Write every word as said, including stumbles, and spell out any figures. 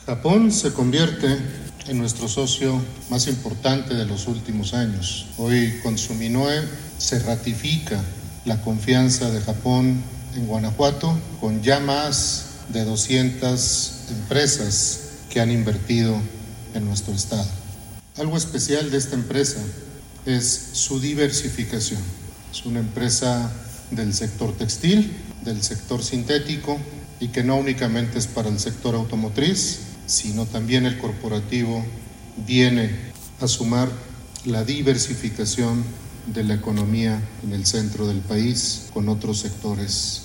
Japón se convierte en nuestro socio más importante de los últimos años. Hoy con Suminnoe se ratifica la confianza de Japón en Guanajuato, con ya más de doscientas empresas que han invertido en nuestro estado. Algo especial de esta empresa es su diversificación. Es una empresa del sector textil, del sector sintético, y que no únicamente es para el sector automotriz, sino también el corporativo viene a sumar la diversificación de la economía en el centro del país con otros sectores